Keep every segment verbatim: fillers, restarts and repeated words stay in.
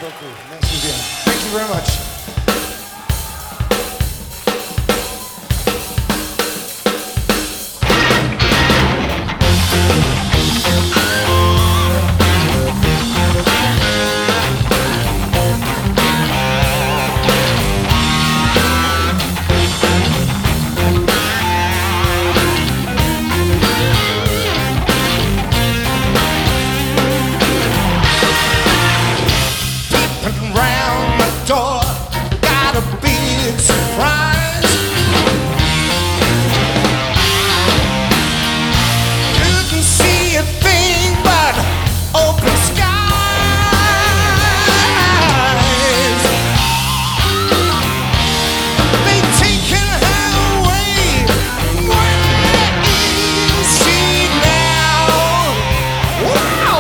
beaucoup. Merci bien. Thank you very much. Door, got a big surprise. Couldn't see a thing but open skies. They taken her away. Where is she now? Wow!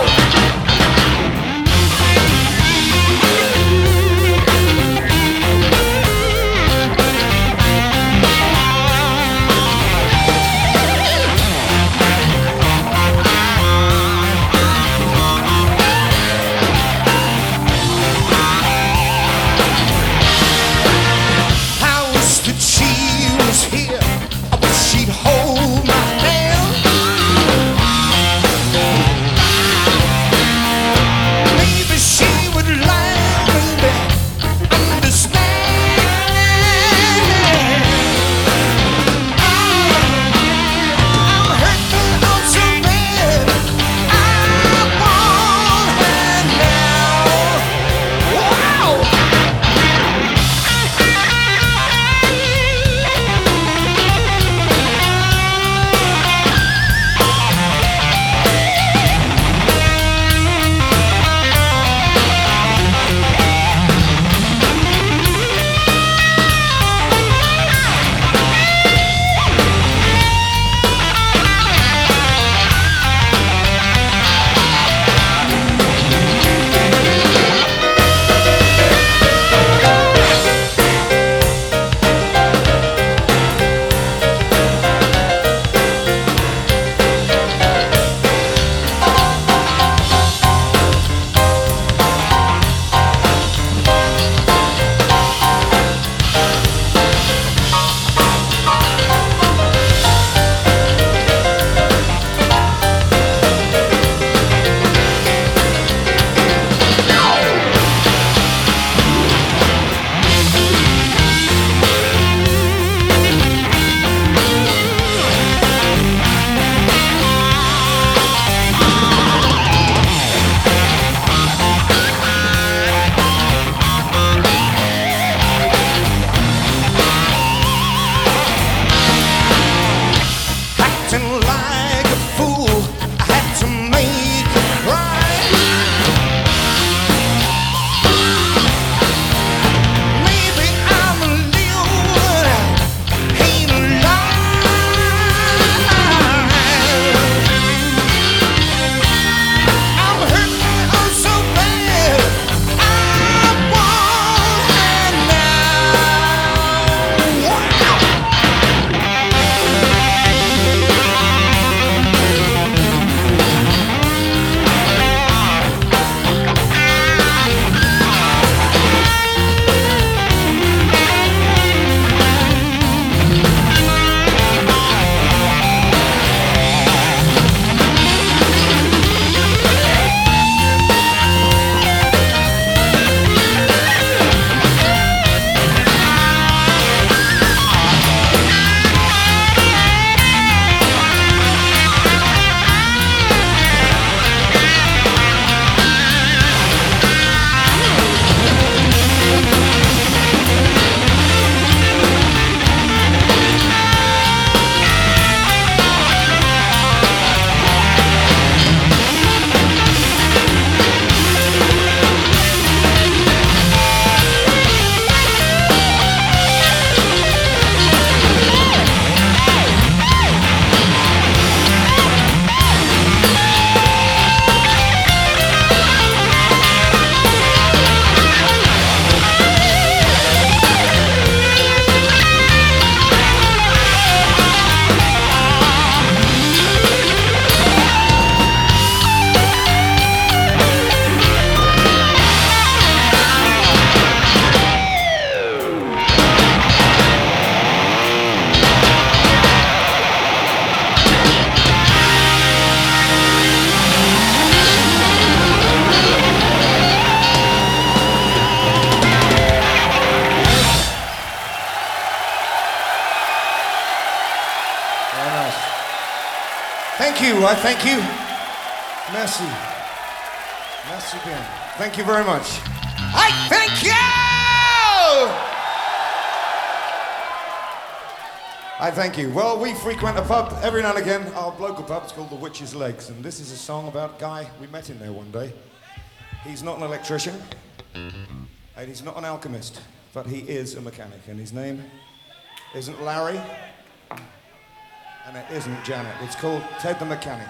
thank you, I thank you. Merci. Merci bien. Thank you very much. I thank you! I thank you. Well, we frequent a pub every now and again, our local pub. It's called the Witch's Legs, and this is a song about a guy, we met him there one day. He's not an electrician, and he's not an alchemist, but he is a mechanic, and his name isn't Larry, and it isn't Janet. It's called Ted the Mechanic.